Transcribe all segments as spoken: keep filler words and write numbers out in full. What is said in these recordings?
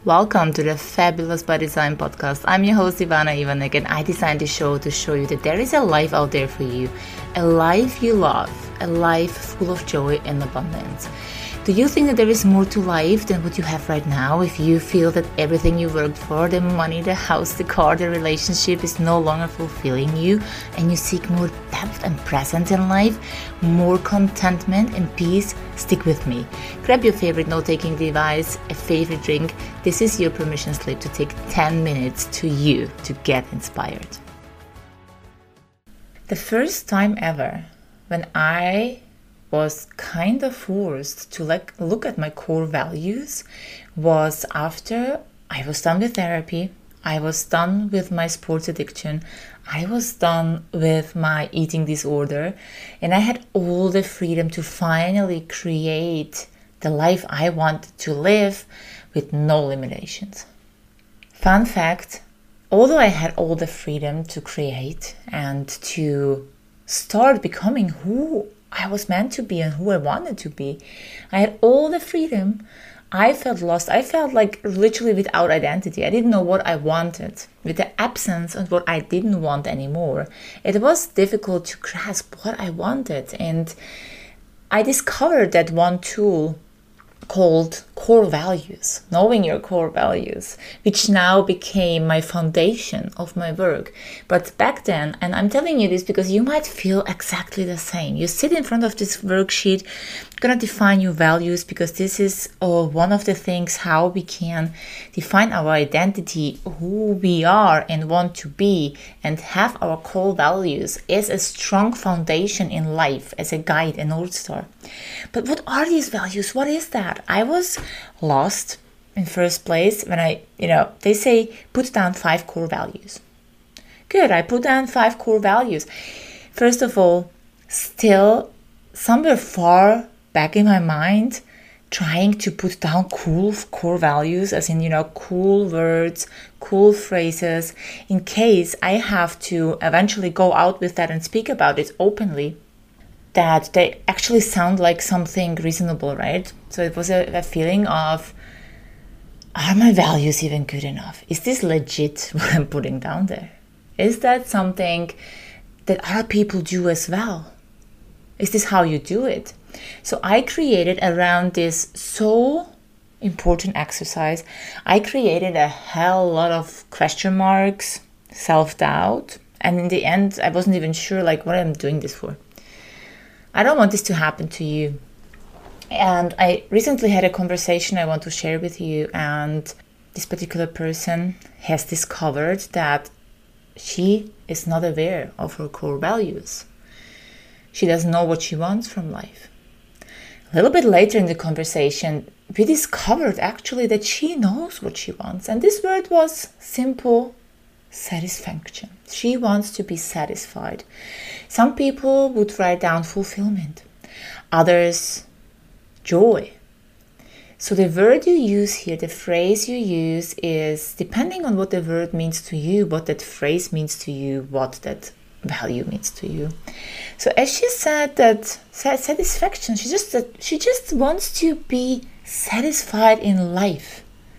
Welcome to the Fabulous by Design podcast. I'm your host Ivana Ivanek, and I designed this show to show you that there is a life out there for you, a life you love, a life full of joy and abundance. Do you think that there is more to life than what you have right now? If you feel that everything you worked for, the money, the house, the car, the relationship is no longer fulfilling you, and you seek more depth and presence in life, more contentment and peace, stick with me. Grab your favorite note-taking device, a favorite drink. This is your permission slip to take ten minutes to you to get inspired. The first time ever when I was kind of forced to like look at my core values was after I was done with therapy, I was done with my sports addiction, I was done with my eating disorder, and I had all the freedom to finally create the life I wanted to live with no limitations. Fun fact, although I had all the freedom to create and to start becoming who I was meant to be and who I wanted to be, I had all the freedom, I felt lost. I felt like literally without identity. I didn't know what I wanted. With the absence of what I didn't want anymore, it was difficult to grasp what I wanted. And I discovered that one tool called core values, knowing your core values, which now became my foundation of my work. But back then, and I'm telling you this because you might feel exactly the same. You sit in front of this worksheet, gonna define your values, because this is uh, one of the things how we can define our identity, who we are and want to be, and have our core values as a strong foundation in life, as a guide, a North Star. But what are these values? What is that? I was lost in first place when I, you know, they say put down five core values. Good, I put down five core values. First of all, still somewhere far back in my mind, trying to put down cool core values, as in, you know, cool words, cool phrases, in case I have to eventually go out with that and speak about it openly, that they actually sound like something reasonable, right? So it was a, a feeling of, are my values even good enough? Is this legit what I'm putting down there? Is that something that other people do as well? Is this how you do it? So I created around this so important exercise, I created a hell lot of question marks, self-doubt, and in the end, I wasn't even sure like what I'm doing this for. I don't want this to happen to you. And I recently had a conversation I want to share with you, and this particular person has discovered that she is not aware of her core values. She doesn't know what she wants from life. A little bit later in the conversation, we discovered actually that she knows what she wants. And this word was simple satisfaction. She wants to be satisfied. Some people would write down fulfillment, others joy. So the word you use here, the phrase you use is depending on what the word means to you, what that phrase means to you, what that value means to you. So as she said that satisfaction, she just she just wants to be satisfied in life.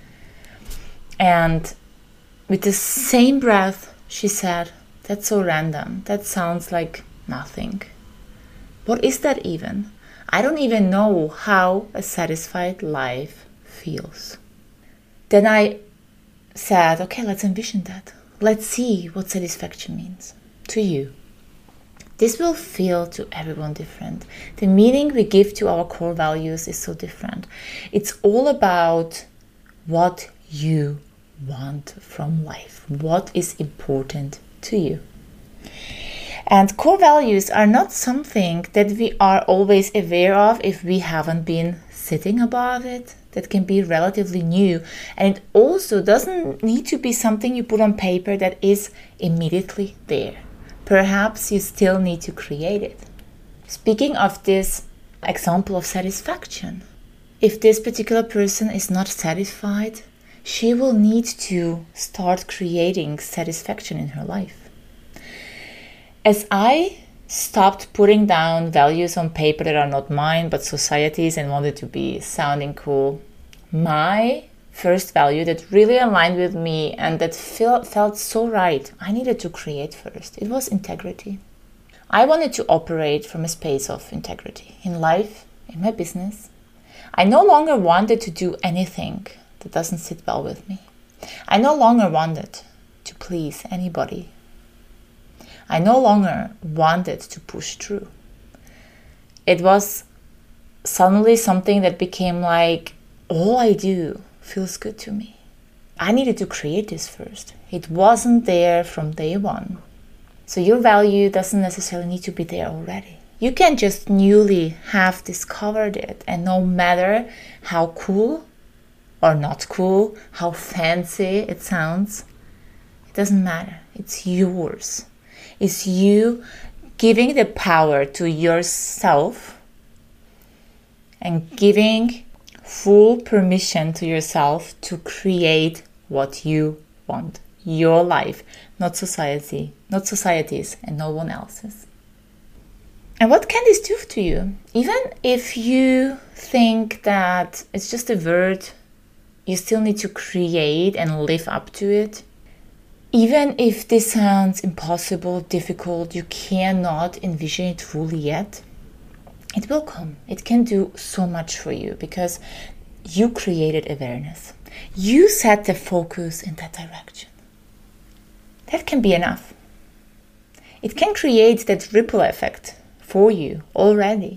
And with the same breath, she said, that's so random. That sounds like nothing. What is that even? I don't even know how a satisfied life feels. Then I said, okay, let's envision that. Let's see what satisfaction means to you. This will feel to everyone different. The meaning we give to our core values is so different. It's all about what you want from life, what is important to you. And core values are not something that we are always aware of if we haven't been sitting above it. That can be relatively new, and it also doesn't need to be something you put on paper that is immediately there. Perhaps you still need to create it. Speaking of this example of satisfaction, if this particular person is not satisfied, she will need to start creating satisfaction in her life. As I stopped putting down values on paper that are not mine but society's and wanted to be sounding cool, my first value that really aligned with me and that felt, felt so right, I needed to create first. It was integrity. I wanted to operate from a space of integrity in life, in my business. I no longer wanted to do anything that doesn't sit well with me. I no longer wanted to please anybody. I no longer wanted to push through. It was suddenly something that became like, all I do feels good to me. I needed to create this first. It wasn't there from day one. So your value doesn't necessarily need to be there already. You can just newly have discovered it, and no matter how cool or not cool, how fancy it sounds, it doesn't matter. It's yours. It's you giving the power to yourself and giving full permission to yourself to create what you want. Your life, not society, not society's, and no one else's. And what can this do to you? Even if you think that it's just a word, you still need to create and live up to it. Even if this sounds impossible, difficult, you cannot envision it fully yet, it will come. It can do so much for you because you created awareness. You set the focus in that direction. That can be enough. It can create that ripple effect for you already.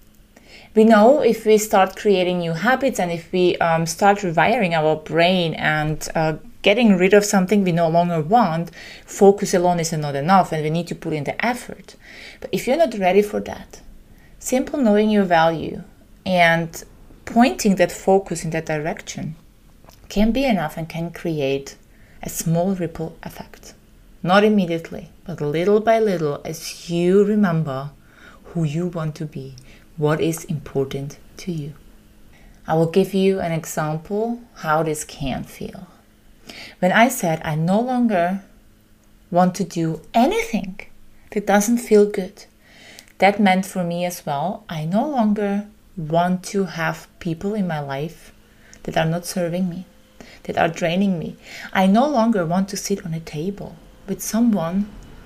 We know if we start creating new habits and if we um, start rewiring our brain and uh, getting rid of something we no longer want, focus alone is not enough and we need to put in the effort. But if you're not ready for that, simple knowing your value and pointing that focus in that direction can be enough and can create a small ripple effect. Not immediately, but little by little as you remember who you want to be, what is important to you. I will give you an example how this can feel. When I said I no longer want to do anything that doesn't feel good, that meant for me as well, I no longer want to have people in my life that are not serving me, that are draining me. I no longer want to sit on a table with someone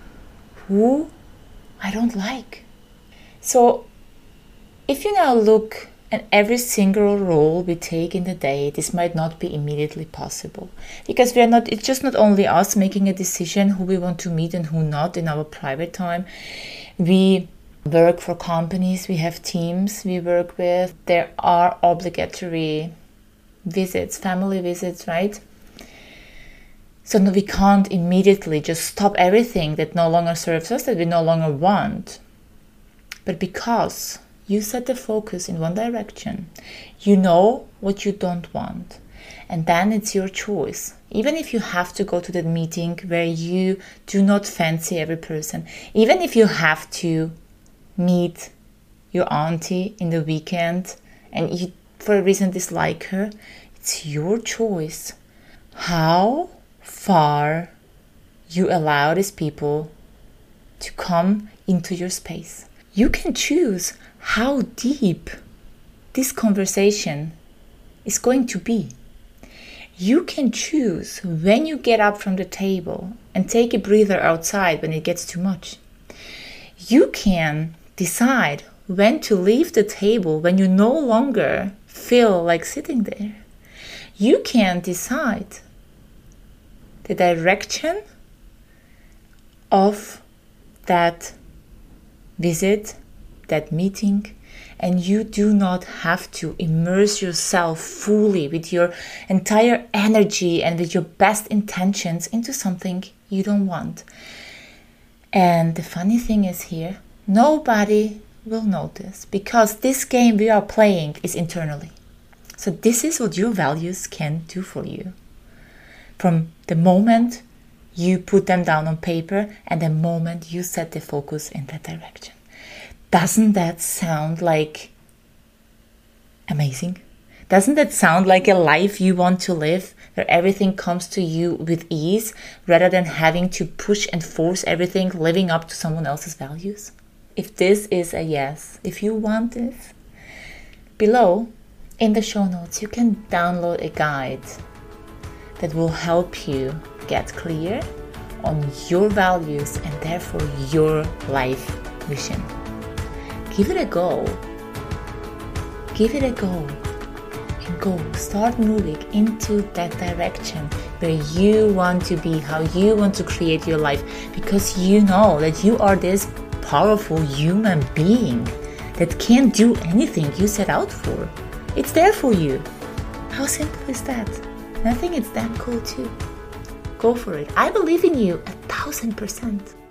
who I don't like. So if you now look at every single role we take in the day, this might not be immediately possible because we are not, it's just not only us making a decision who we want to meet and who not in our private time. We work for companies, we have teams we work with. There are obligatory visits, family visits, right? So no, we can't immediately just stop everything that no longer serves us, that we no longer want. But because you set the focus in one direction, you know what you don't want. And then it's your choice. Even if you have to go to that meeting where you do not fancy every person, even if you have to meet your auntie in the weekend and you for a reason dislike her, it's your choice how far you allow these people to come into your space. You can choose how deep this conversation is going to be. You can choose when you get up from the table and take a breather outside when it gets too much. You can decide when to leave the table when you no longer feel like sitting there. You can decide the direction of that visit, that meeting, and you do not have to immerse yourself fully with your entire energy and with your best intentions into something you don't want. And the funny thing is here, nobody will notice because this game we are playing is internally. So this is what your values can do for you. From the moment you put them down on paper and the moment you set the focus in that direction. Doesn't that sound like amazing? Doesn't that sound like a life you want to live, where everything comes to you with ease, rather than having to push and force everything, living up to someone else's values? If this is a yes, if you want this, below In the show notes, you can download a guide that will help you get clear on your values and therefore your life mission. Give it a go. Give it a go. And go. Start moving into that direction where you want to be, how you want to create your life, because you know that you are this powerful human being that can't do anything you set out for. It's there for you. How simple is that? And I think it's damn cool too. Go for it. I believe in you a thousand percent.